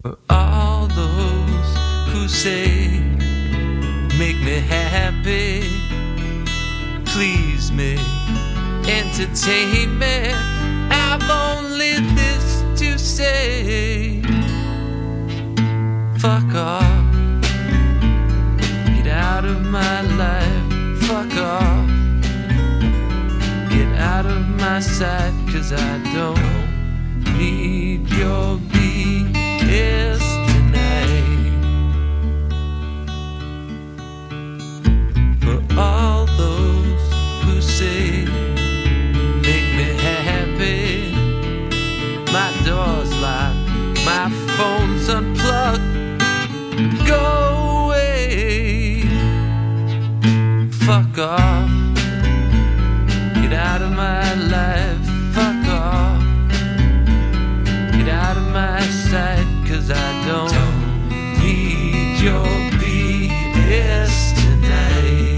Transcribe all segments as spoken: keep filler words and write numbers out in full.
For all those who say, make me happy, please me, entertain me, I've only this to say: fuck off, get out of my life, fuck off, get out of my sight, 'cause I don't need your B S tonight. For all those who say, make me happy, my door's locked, my phone's unplugged, go away, fuck off, get out of my life, fuck off, get out of my sight, 'cause I don't need your B S tonight.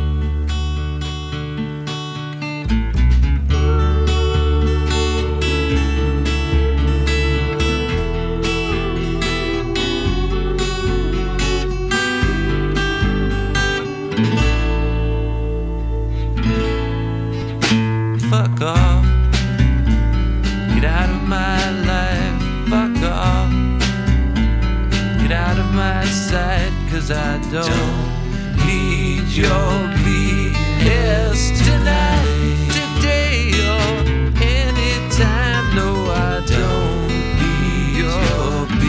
Fuck off, get out of my life, fuck off, get out of my sight, 'cause I don't need your B S tonight, today or anytime. No, I don't need your B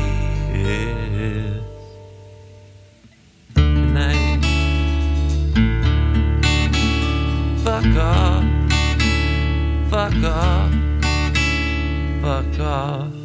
S tonight. Fuck off, fuck off, fuck off.